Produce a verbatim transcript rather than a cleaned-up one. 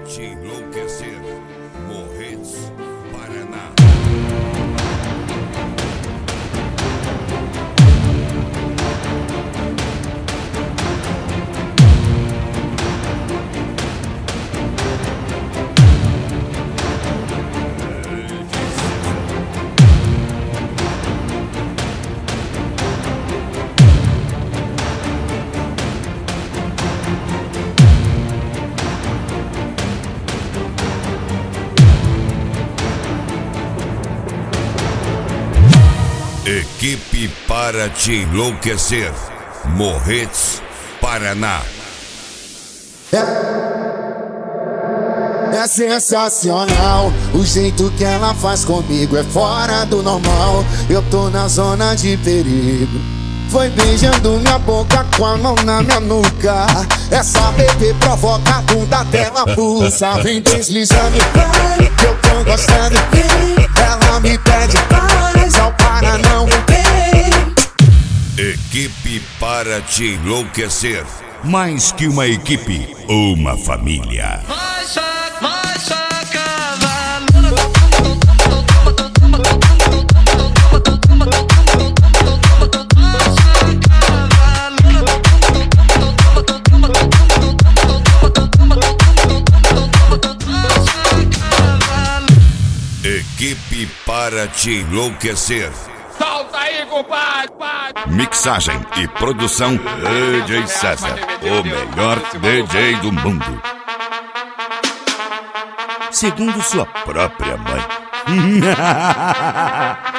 te enlouquecer. Morretes, Paraná. Equipe para te enlouquecer. Morretes, Paraná. É, é sensacional, o jeito que ela faz comigo é fora do normal. Eu tô na zona de perigo. Foi beijando minha boca com a mão na minha nuca. Essa bebê provoca a bunda dela pulsa. Vem deslizando, que eu tô gostando. Ela me pede mais, ao para não vem. Equipe para te enlouquecer. Mais que uma equipe, uma família. Vai, saca, vai, saca, Equipe para te enlouquecer. solta aí, compadre. Mixagem e produção D J César, o melhor D J do mundo. Segundo sua própria mãe.